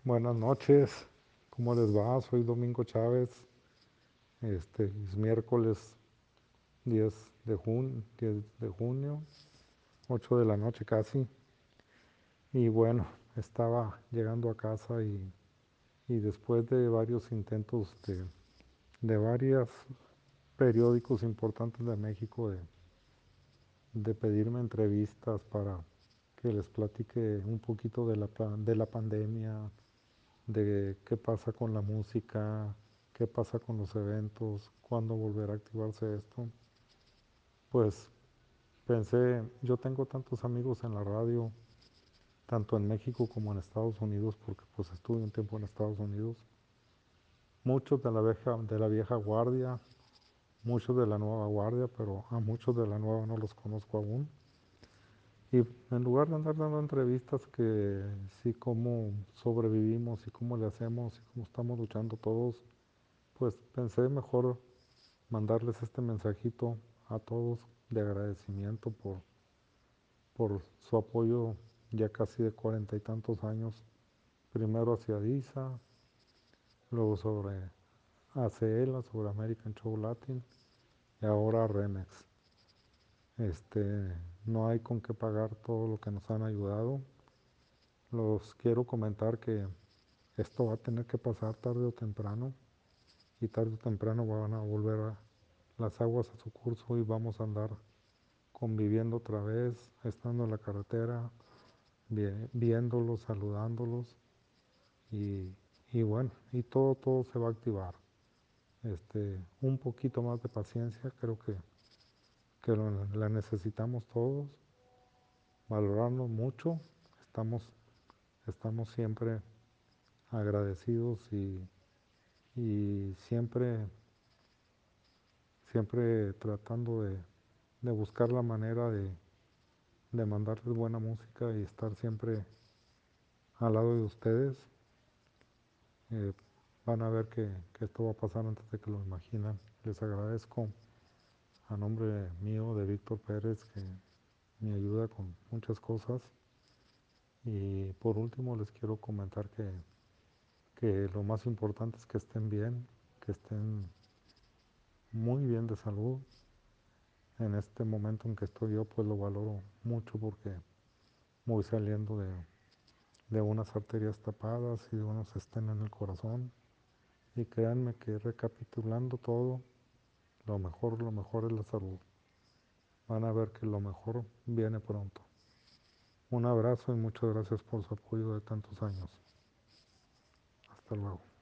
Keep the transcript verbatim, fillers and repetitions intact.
Buenas noches, ¿cómo les va? Soy Domingo Chávez. Este, es miércoles diez de junio, diez de junio, ocho de la noche casi. Y bueno, estaba llegando a casa y, y después de varios intentos de, de varios periódicos importantes de México de, de pedirme entrevistas para que les platique un poquito de la, de la pandemia, de qué pasa con la música, qué pasa con los eventos, cuándo volverá a activarse esto. Pues pensé, yo tengo tantos amigos en la radio, tanto en México como en Estados Unidos, porque pues estuve un tiempo en Estados Unidos, muchos de la vieja, de la vieja guardia, muchos de la nueva guardia, pero a muchos de la nueva no los conozco aún. Y en lugar de andar dando entrevistas que sí cómo sobrevivimos y cómo le hacemos y cómo estamos luchando todos, pues pensé mejor mandarles este mensajito a todos de agradecimiento por, por su apoyo ya casi de cuarenta y tantos años, primero hacia DISA, luego sobre ACELA, sobre American Show Latin y ahora Remex. Este, no hay con qué pagar todo lo que nos han ayudado. Los quiero comentar que esto va a tener que pasar tarde o temprano, y tarde o temprano van a volver a las aguas a su curso y vamos a andar conviviendo otra vez, estando en la carretera, viéndolos, saludándolos y, y bueno, y todo, todo se va a activar. Este, un poquito más de paciencia, creo que, que lo, la necesitamos todos, valorarnos mucho, estamos, estamos siempre agradecidos y, y siempre, siempre tratando de, de buscar la manera de, de mandarles buena música y estar siempre al lado de ustedes. Eh, van a ver que, que esto va a pasar antes de que lo imaginan. Les agradezco a nombre mío, de Víctor Pérez, que me ayuda con muchas cosas. Y por último les quiero comentar que, que lo más importante es que estén bien, que estén muy bien de salud. En este momento en que estoy yo, pues lo valoro mucho porque voy saliendo de, de unas arterias tapadas y de unos estén en el corazón. Y créanme que recapitulando todo, lo mejor, lo mejor es la salud. Van a ver que lo mejor viene pronto. Un abrazo y muchas gracias por su apoyo de tantos años. Hasta luego.